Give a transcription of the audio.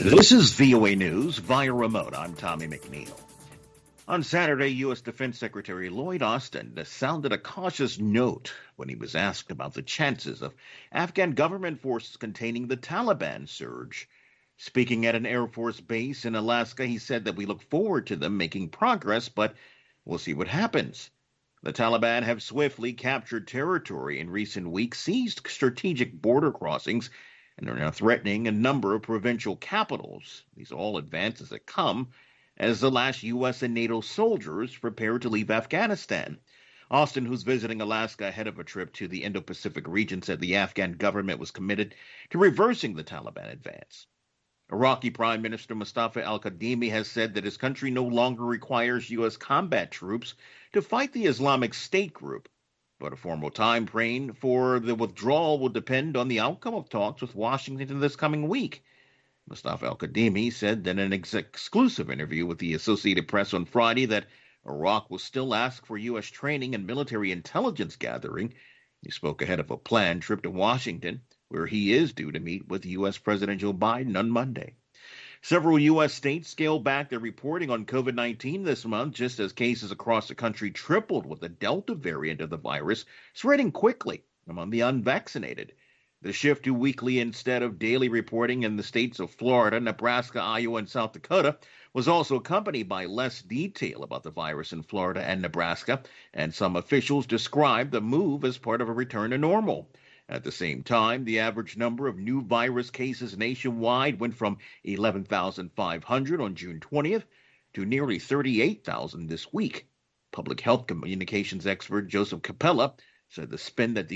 This is VOA News via remote. I'm Tommy McNeil. On Saturday, U.S. Defense Secretary Lloyd Austin sounded a cautious note when he was asked about the chances of Afghan government forces containing the Taliban surge. Speaking at an Air Force base in Alaska, he said that we look forward to them making progress, but we'll see what happens. The Taliban have swiftly captured territory in recent weeks, seized strategic border crossings, and are now threatening a number of provincial capitals. These are all advances that come as the last U.S. and NATO soldiers prepare to leave Afghanistan. Austin, who's visiting Alaska ahead of a trip to the Indo-Pacific region, said the Afghan government was committed to reversing the Taliban advance. Iraqi Prime Minister Mustafa al-Kadhimi has said that his country no longer requires U.S. combat troops to fight the Islamic State group, but a formal time frame for the withdrawal will depend on the outcome of talks with Washington this coming week. Mustafa al-Kadhimi said in an exclusive interview with the Associated Press on Friday that Iraq will still ask for U.S. training and military intelligence gathering. He spoke ahead of a planned trip to Washington, where he is due to meet with U.S. President Joe Biden on Monday. Several U.S. states scaled back their reporting on COVID-19 this month, just as cases across the country tripled with the Delta variant of the virus spreading quickly among the unvaccinated. The shift to weekly instead of daily reporting in the states of Florida, Nebraska, Iowa, and South Dakota was also accompanied by less detail about the virus in Florida and Nebraska, and some officials described the move as part of a return to normal. At the same time, the average number of new virus cases nationwide went from 11,500 on June 20th to nearly 38,000 this week. Public health communications expert Joseph Capella said the spin that the